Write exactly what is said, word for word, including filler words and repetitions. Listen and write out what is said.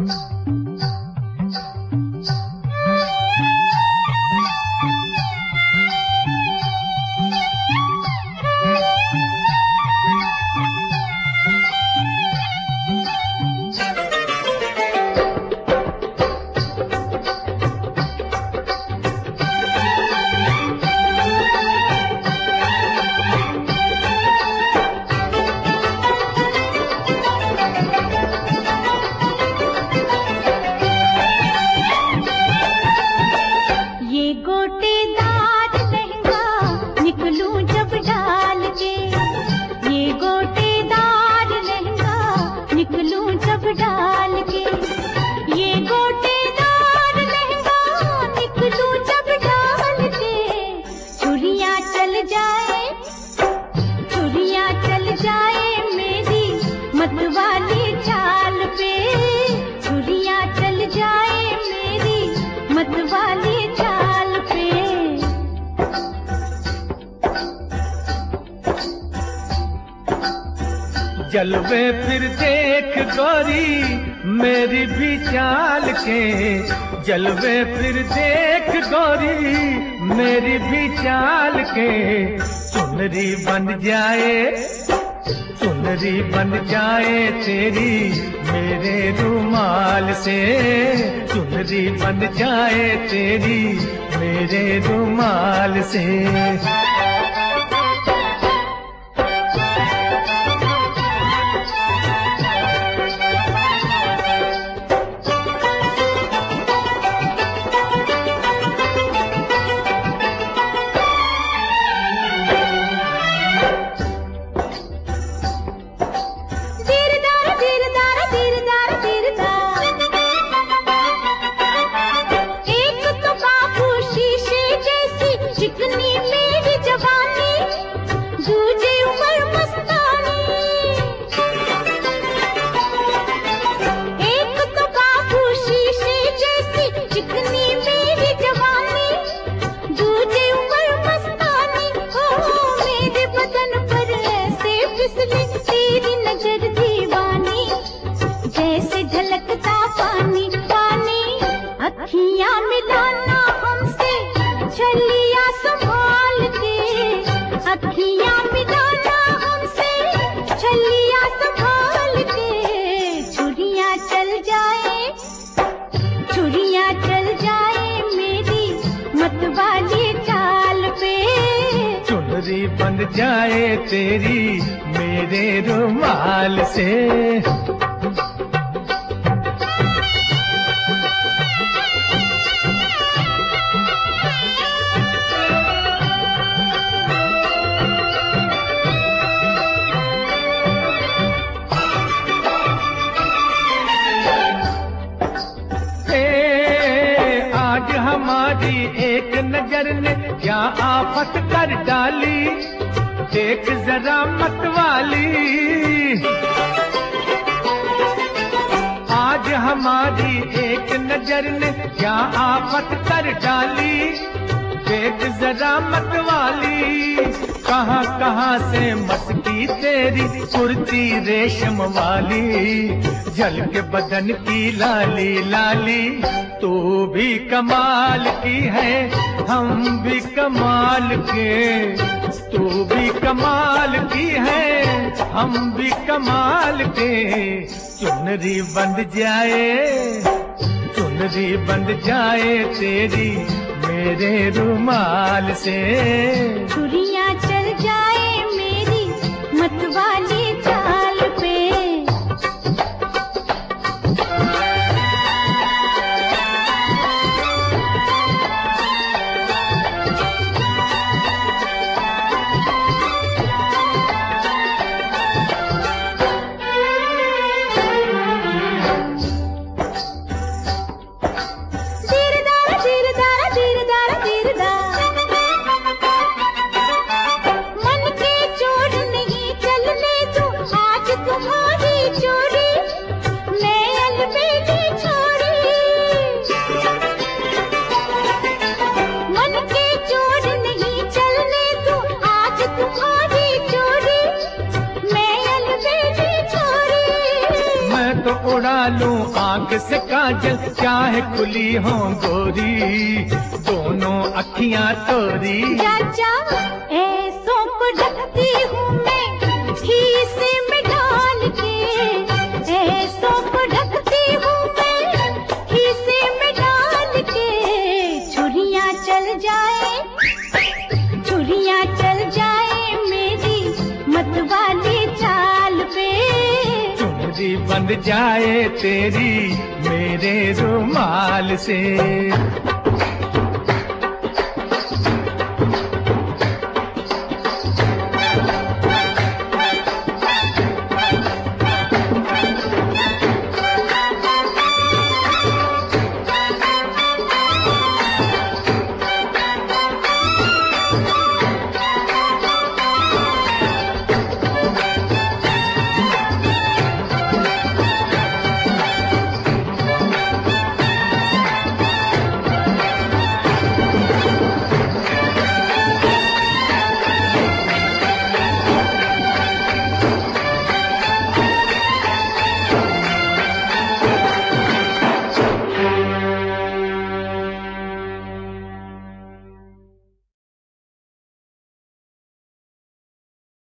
जलवे फिर देख गोरी मेरी भी चाल के, जलवे फिर देख गोरी मेरी भी चाल के। चुनरी बन जाए चुनरी बन जाए तेरी मेरे रुमाल से, चुनरी बन जाए तेरी मेरे रुमाल से। बन जाए तेरी मेरे रुमाल से। आज हमारी एक नजर ने क्या आफत कर डाली, देख जरा मतवाली। आज हमारी एक नजर ने क्या आफत कर डाली, देख जरा मतवाली। कहाँ कहाँ से मस्की तेरी कुर्ती रेशम वाली, जल के बदन की लाली लाली। तू भी कमाल की है हम भी कमाल के, तू भी कमाल की है हम भी कमाल के। चुनरी बंध जाए चुनरी बंध जाए तेरी मेरे रुमाल से, छुरियां चल जाए मेरी मतवाली चाल पे। तो उड़ा लूं आंख से काजल, चाहे खुली हो गोरी दोनों अखियां तोरी। चाचा ऐसों को रखती हूँ मैं खीसे में डाल के, ऐसों को रखती हूँ मैं खीसे में डाल के। छुरियाँ चल जाए, छुरियाँ चल जाए मेरी मतवाली चाल पे, चुनरी बंध जाए तेरी मेरे रुमाल से।